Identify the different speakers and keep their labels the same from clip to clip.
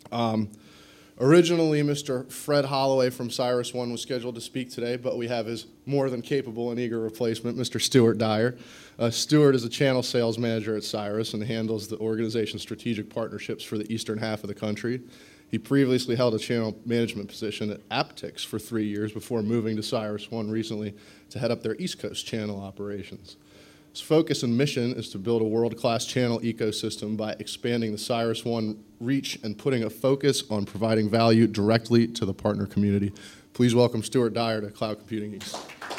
Speaker 1: Originally, Mr. Fred Holloway from CyrusOne was scheduled to speak today, but we have his more than capable and eager replacement, Mr. Stuart Dyer. Stuart is a channel sales manager at Cyrus and handles the organization's strategic partnerships for the eastern half of the country. He previously held a channel management position at Aptix for 3 years before moving to CyrusOne recently to head up their East Coast channel operations. His focus and mission is to build a world-class channel ecosystem by expanding the CyrusOne reach and putting a focus on providing value directly to the partner community. Please welcome Stuart Dyer to Cloud Computing East.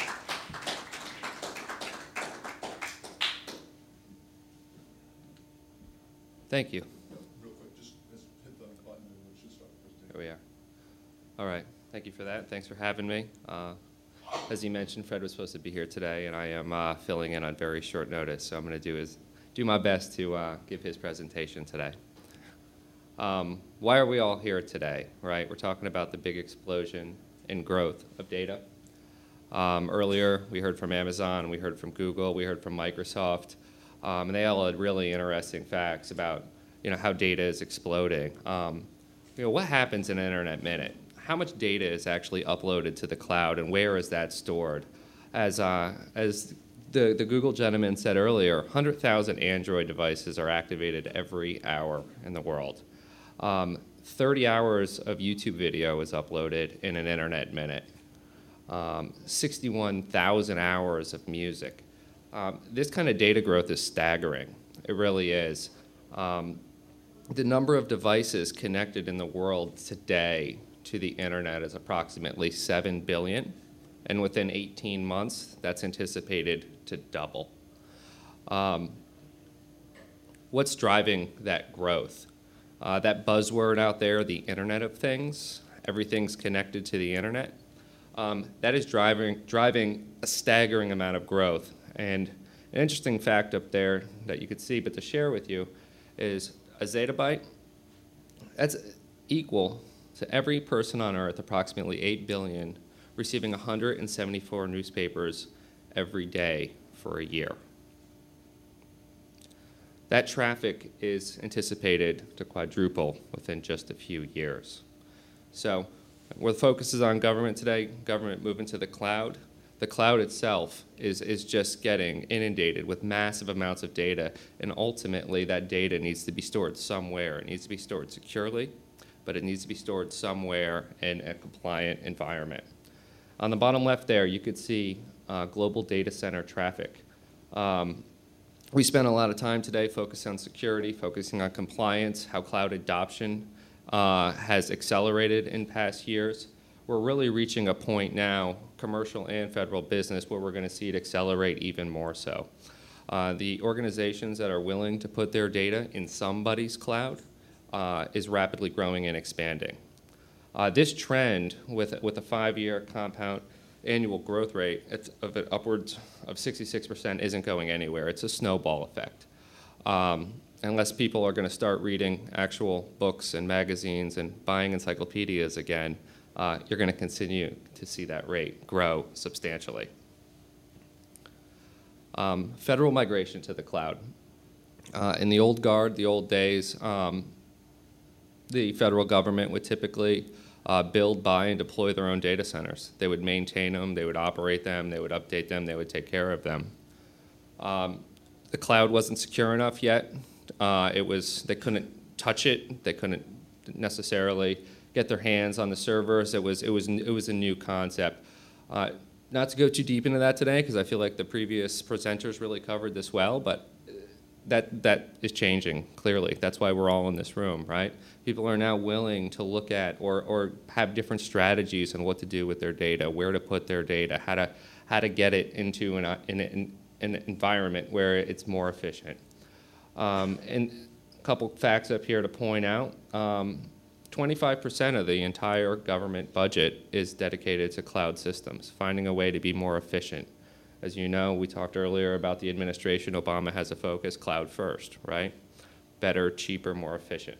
Speaker 2: Thank you.
Speaker 1: Real quick, just hit the button and it should start the presentation.
Speaker 2: Here we are. All right. Thank you for that. Thanks for having me. As you mentioned, Fred was supposed to be here today, and I am filling in on very short notice. So I'm going to do my best to give his presentation today. Why are we all here today, right? We're talking about the big explosion in growth of data. Earlier, we heard from Amazon, we heard from Google, we heard from Microsoft, and they all had really interesting facts about how data is exploding. What happens in an internet minute? How much data is actually uploaded to the cloud, and where is that stored? As the Google gentleman said earlier, 100,000 Android devices are activated every hour in the world. 30 hours of YouTube video is uploaded in an internet minute. 61,000 hours of music. This kind of data growth is staggering. It really is. The number of devices connected in the world today to the internet is approximately 7 billion, and within 18 months, that's anticipated to double. What's driving that growth? That buzzword out there, the Internet of Things, everything's connected to the internet, that is driving a staggering amount of growth. And an interesting fact up there that you could see, but to share with you, is a zettabyte, that's equal to every person on Earth, approximately 8 billion, receiving 174 newspapers every day for a year. That traffic is anticipated to quadruple within just a few years. So where the focus is on government today, government moving to the cloud. The cloud itself is just getting inundated with massive amounts of data, and ultimately that data needs to be stored somewhere. It needs to be stored securely, but it needs to be stored somewhere in a compliant environment. On the bottom left there, you could see global data center traffic. We spent a lot of time today focused on security, focusing on compliance, how cloud adoption has accelerated in past years. We're really reaching a point now, commercial and federal business, where we're going to see it accelerate even more so. The organizations that are willing to put their data in somebody's cloud is rapidly growing and expanding. This trend, with a 5-year compound annual growth rate of upwards of 66%, isn't going anywhere. It's a snowball effect. Unless people are going to start reading actual books and magazines and buying encyclopedias again, you're going to continue to see that rate grow substantially. Federal migration to the cloud. In the old guard, the old days, the federal government would typically build, buy, and deploy their own data centers. They would maintain them, they would operate them, they would update them, they would take care of them. The cloud wasn't secure enough yet. They couldn't touch it. They couldn't necessarily get their hands on the servers. It was a new concept. Not to go too deep into that today, because I feel like the previous presenters really covered this well, but that is changing, clearly. That's why we're all in this room, right? People are now willing to look at or have different strategies on what to do with their data, where to put their data, how to get it into an environment where it's more efficient. And a couple facts up here to point out. 25% of the entire government budget is dedicated to cloud systems, finding a way to be more efficient. As you know, we talked earlier about the administration. Obama has a focus, cloud first, right? Better, cheaper, more efficient.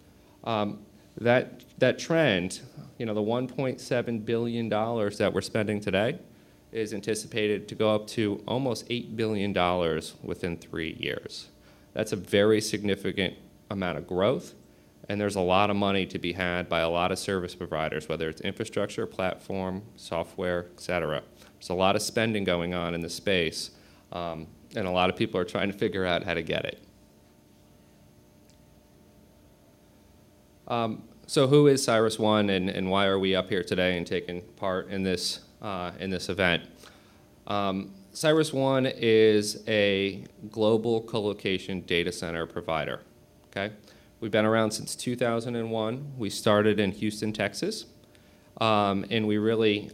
Speaker 2: That trend, the $1.7 billion that we're spending today is anticipated to go up to almost $8 billion within 3 years. That's a very significant amount of growth, And there's a lot of money to be had by a lot of service providers, whether it's infrastructure, platform, software, et cetera. There's a lot of spending going on in the space, and a lot of people are trying to figure out how to get it. So who is CyrusOne, and why are we up here today and taking part in this event? CyrusOne is a global colocation data center provider, okay? We've been around since 2001. We started in Houston, Texas, and we really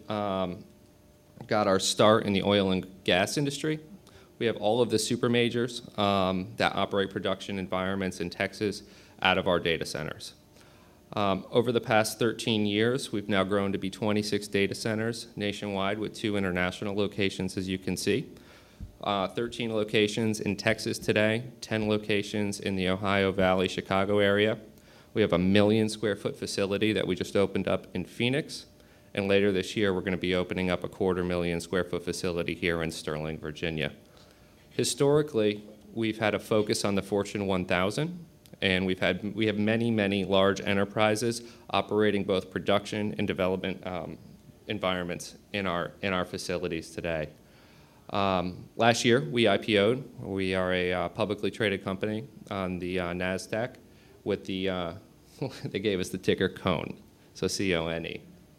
Speaker 2: got our start in the oil and gas industry. We have all of the super majors that operate production environments in Texas out of our data centers. Over the past 13 years, we've now grown to be 26 data centers nationwide with 2 international locations, as you can see. 13 locations in Texas today, 10 locations in the Ohio Valley, Chicago area. We have a 1 million square foot facility that we just opened up in Phoenix. And later this year, we're going to be opening up a 250,000 square foot facility here in Sterling, Virginia. Historically, we've had a focus on the Fortune 1000. And we have many, many large enterprises operating both production and development environments in our facilities today. Last year, we IPO'd. We are a publicly traded company on the NASDAQ with the, they gave us the ticker CONE, so C-O-N-E.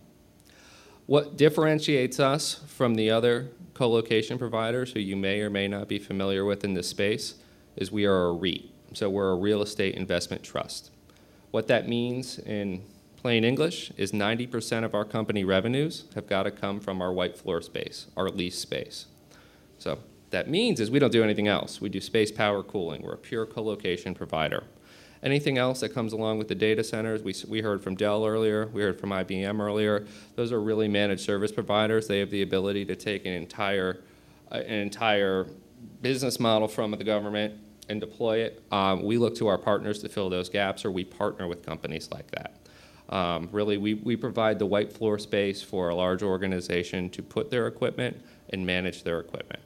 Speaker 2: What differentiates us from the other co-location providers who you may or may not be familiar with in this space is we are a REIT. So we're a real estate investment trust. What that means in plain English is 90% of our company revenues have got to come from our white floor space, our lease space. So that means is we don't do anything else. We do space, power, cooling. We're a pure co-location provider. Anything else that comes along with the data centers, we heard from Dell earlier, we heard from IBM earlier, those are really managed service providers. They have the ability to take an entire business model from the government and deploy it. We look to our partners to fill those gaps, or we partner with companies like that. Really, we provide the white floor space for a large organization to put their equipment and manage their equipment.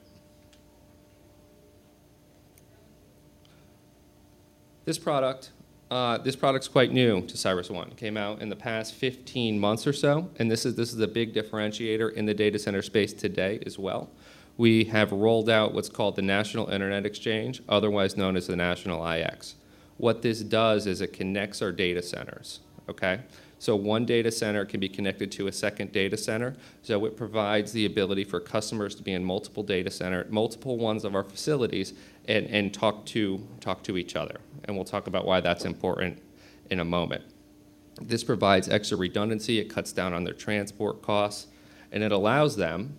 Speaker 2: This product's quite new to CyrusOne. It came out in the past 15 months or so, and this is a big differentiator in the data center space today as well. We have rolled out what's called the National Internet Exchange, otherwise known as the National IX. What this does is it connects our data centers, okay? So one data center can be connected to a second data center, so it provides the ability for customers to be in multiple data center, multiple ones of our facilities, and talk to each other. And we'll talk about why that's important in a moment. This provides extra redundancy, it cuts down on their transport costs, and it allows them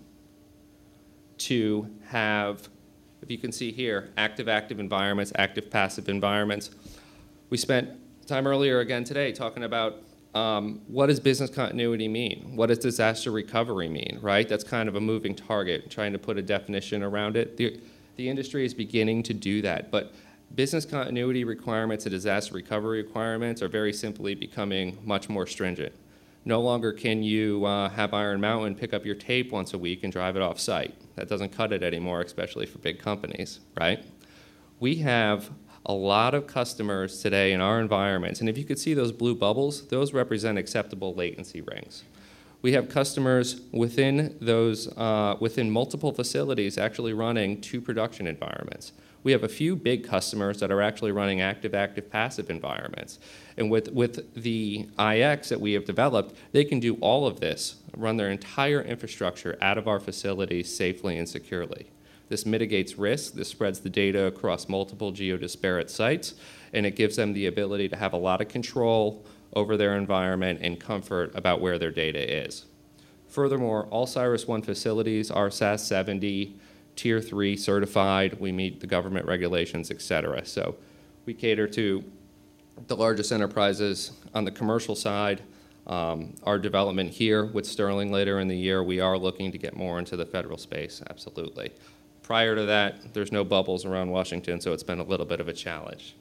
Speaker 2: to have, if you can see here, active environments, active passive environments. We spent time earlier again today talking about what does business continuity mean? What does disaster recovery mean, right? That's kind of a moving target, trying to put a definition around it. The industry is beginning to do that, but business continuity requirements and disaster recovery requirements are very simply becoming much more stringent. No longer can you have Iron Mountain pick up your tape once a week and drive it off site. That doesn't cut it anymore, especially for big companies, right? We have a lot of customers today in our environments, and if you could see those blue bubbles, those represent acceptable latency rings. We have customers within those, within multiple facilities actually running 2 production environments. We have a few big customers that are actually running active, passive environments. And with the IX that we have developed, they can do all of this, run their entire infrastructure out of our facilities safely and securely. This mitigates risk, this spreads the data across multiple geodisparate sites, and it gives them the ability to have a lot of control over their environment and comfort about where their data is. Furthermore, all CyrusOne facilities are SAS 70, Tier 3 certified, we meet the government regulations, et cetera. So we cater to the largest enterprises on the commercial side. Our development here with Sterling later in the year, we are looking to get more into the federal space, absolutely. Prior to that, there's no bubbles around Washington, so it's been a little bit of a challenge.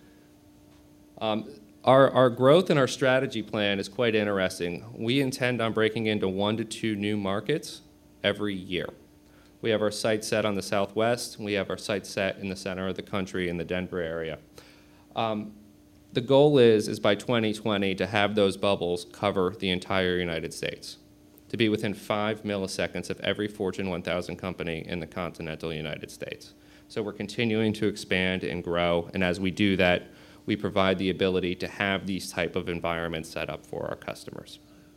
Speaker 2: Our growth and our strategy plan is quite interesting. We intend on breaking into 1 to 2 new markets every year. We have our sights set on the Southwest. We have our sights set in the center of the country in the Denver area. The goal is by 2020 to have those bubbles cover the entire United States, to be within 5 milliseconds of every Fortune 1000 company in the continental United States. So we're continuing to expand and grow, and as we do that, we provide the ability to have these type of environments set up for our customers.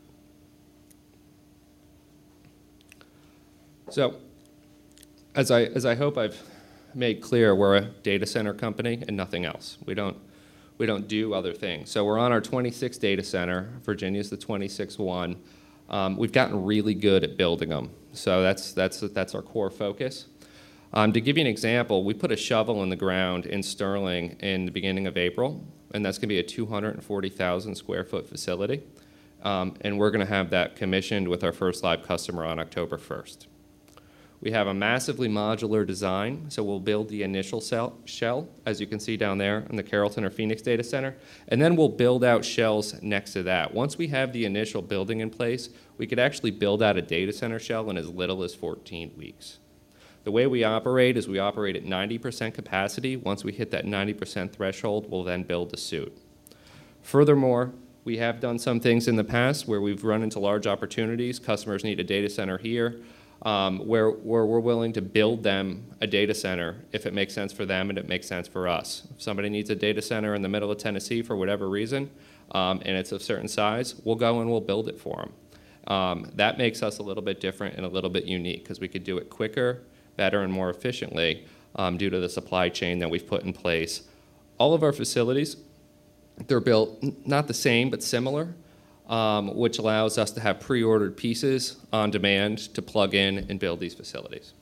Speaker 2: So, as I hope I've made clear, we're a data center company and nothing else. We don't do other things. So we're on our 26th data center. Virginia's the 26th one. We've gotten really good at building them. So that's our core focus. To give you an example, we put a shovel in the ground in Sterling in the beginning of April, and that's going to be a 240,000 square foot facility. And we're going to have that commissioned with our first live customer on October 1st. We have a massively modular design, so we'll build the initial shell, as you can see down there in the Carrollton or Phoenix data center, and then we'll build out shells next to that. Once we have the initial building in place, we could actually build out a data center shell in as little as 14 weeks. The way we operate is we operate at 90% capacity. Once we hit that 90% threshold, we'll then build the suit. Furthermore, we have done some things in the past where we've run into large opportunities. Customers need a data center here. Where we're willing to build them a data center if it makes sense for them and it makes sense for us. If somebody needs a data center in the middle of Tennessee for whatever reason, and it's of certain size, we'll go and we'll build it for them. That makes us a little bit different and a little bit unique because we could do it quicker, better, and more efficiently due to the supply chain that we've put in place. All of our facilities, they're built not the same but similar. Which allows us to have pre-ordered pieces on demand to plug in and build these facilities.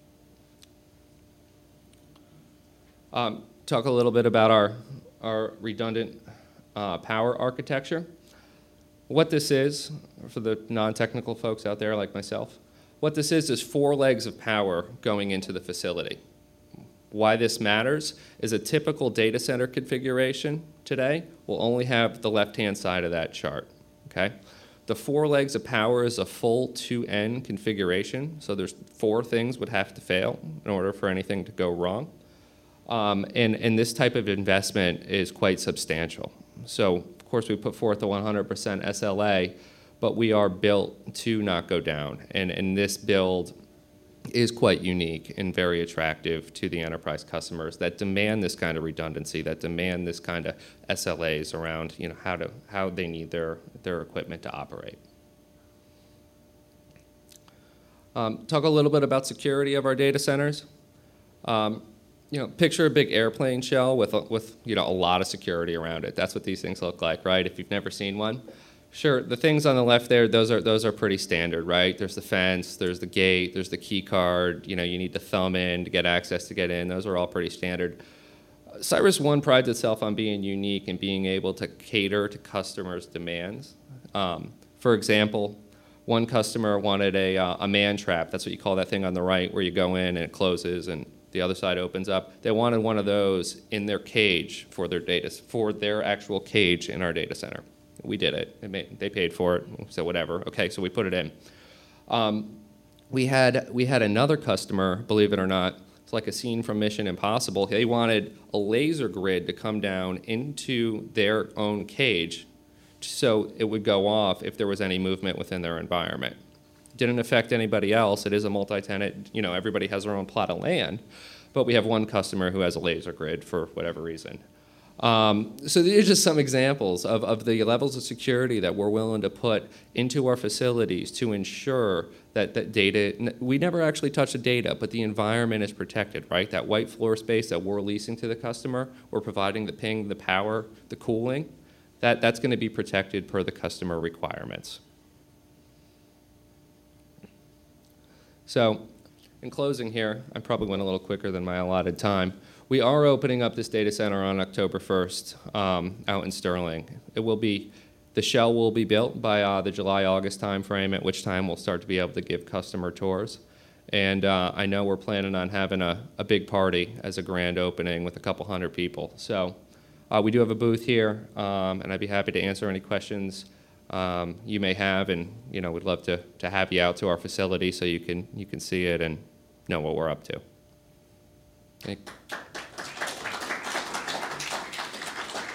Speaker 2: Talk a little bit about our redundant power architecture. What this is, for the non-technical folks out there like myself, what this is 4 legs of power going into the facility. Why this matters is a typical data center configuration today will only have the left-hand side of that chart. Okay? The 4 legs of power is a full 2N configuration, so there's 4 things would have to fail in order for anything to go wrong. And this type of investment is quite substantial. So, of course, we put forth the 100% SLA, but we are built to not go down. And this build is quite unique and very attractive to the enterprise customers that demand this kind of redundancy, that demand this kind of SLAs around how they need their equipment to operate. Talk a little bit about security of our data centers. Picture a big airplane shell with a lot of security around it. That's what these things look like, right? If you've never seen one. Sure, the things on the left there, those are pretty standard, right? There's the fence, there's the gate, there's the key card, you need to thumb in to get access to get in. Those are all pretty standard. CyrusOne prides itself on being unique and being able to cater to customers' demands. For example, one customer wanted a man trap. That's what you call that thing on the right where you go in and it closes and the other side opens up. They wanted one of those in their cage for their actual cage in our data center. We did it. They paid for it, so whatever. Okay, so we put it in. We had another customer, believe it or not, it's like a scene from Mission Impossible. They wanted a laser grid to come down into their own cage so it would go off if there was any movement within their environment. Didn't affect anybody else. It is a multi-tenant, everybody has their own plot of land, but we have one customer who has a laser grid for whatever reason. So these are just some examples of the levels of security that we're willing to put into our facilities to ensure that data, we never actually touch the data, but the environment is protected, right? That white floor space that we're leasing to the customer, we're providing the ping, the power, the cooling, that's going to be protected per the customer requirements. So in closing here, I probably went a little quicker than my allotted time. We are opening up this data center on October 1st out in Sterling. The shell will be built by the July-August timeframe, at which time we'll start to be able to give customer tours. And I know we're planning on having a big party as a grand opening with a couple hundred people. So we do have a booth here, and I'd be happy to answer any questions you may have, and we'd love to have you out to our facility so you can see it and know what we're up to. Thank you.